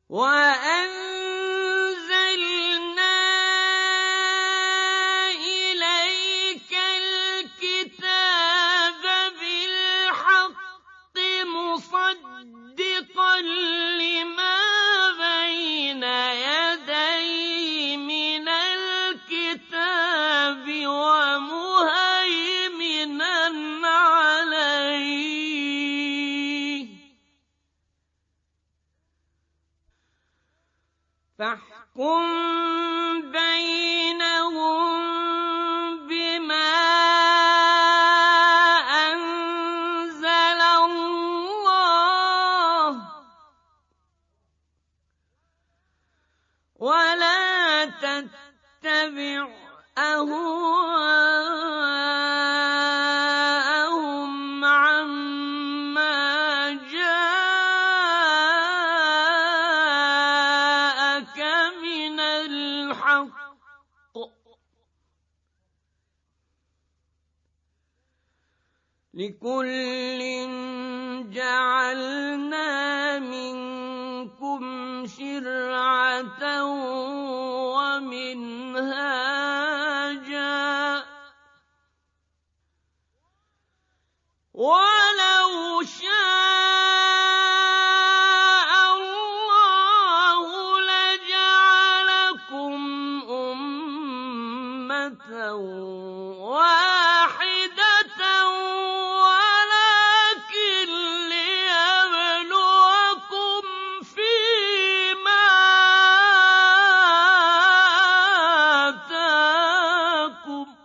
وَأَنزَلْنَا إِلَيْكَ الْكِتَابَ بِالْحَقِّ مُصَدِّقًا لِّمَا بَيْنَ يَدَيْهِ مِنَ الْكِتَابِ وَمُهَيْمِنًا عَلَيْهِ ۖ فاحكم بينهم بما أنزل الله، ولا تتبع أهواءهم عما جاءك من الحق، لكل جعلنا منكم شرعة ومنهاجا، وَلَوْ شَاءَ اللَّهُ لَجَعَلَكُمْ أُمَّةً وَاحِدَةً وَلَٰكِن لِّيَبْلُوَكُمْ فِيمَا آتَاكُمْ ۖ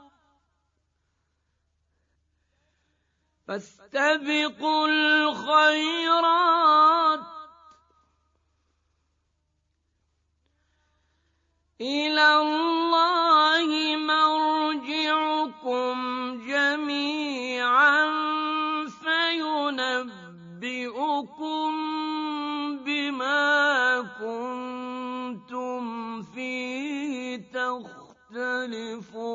فاستبقوا الخيرات إلى الله مرجعكم جميعا فينبئكم بما كنتم فيه تختلفون.